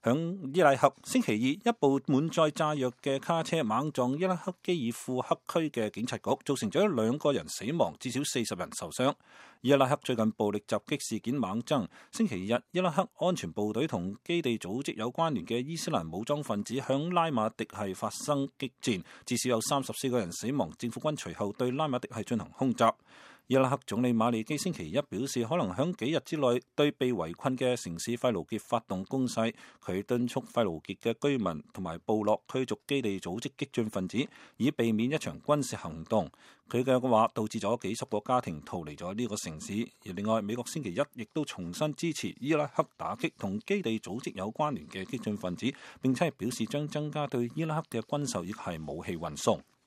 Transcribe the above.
響伊拉克星期二，一部滿載炸藥嘅卡車猛撞伊拉克基爾庫克區嘅警察局，造成咗2個人死亡，至少40人受傷。伊拉克最近暴力襲擊事件猛增，星期日，伊拉克安全部隊同基地組織有關聯嘅伊斯蘭武裝分子響拉馬迪係發生激戰，至少有34個人死亡。政府軍隨後對拉馬迪係進行空襲。伊拉克總理馬利基星期一表示，可能響幾日之內對被圍困嘅城市費盧傑發動攻勢。佢敦促費盧傑嘅居民同埋部落驅逐基地組織激進分子，以避免一場軍事行動。佢嘅話導致咗幾十個家庭逃離咗呢個城市。而另外，美國星期一亦都重新支持伊拉克打擊同基地組織有關聯嘅激進分子，並且係表示將增加對伊拉克嘅軍售亦係武器運送。